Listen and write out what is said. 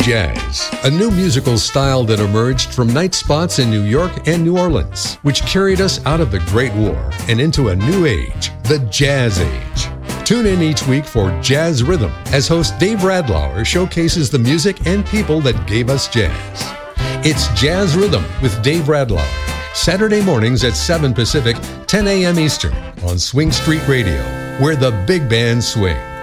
jazz, a new musical style that emerged from night spots in New York and New Orleans, which carried us out of the Great War and into a new age, the Jazz Age. Tune in each week for Jazz Rhythm as host Dave Radlauer showcases the music and people that gave us jazz. It's Jazz Rhythm with Dave Radlauer, Saturday mornings at 7 Pacific, 10 a.m. Eastern on Swing Street Radio, where the big band swings.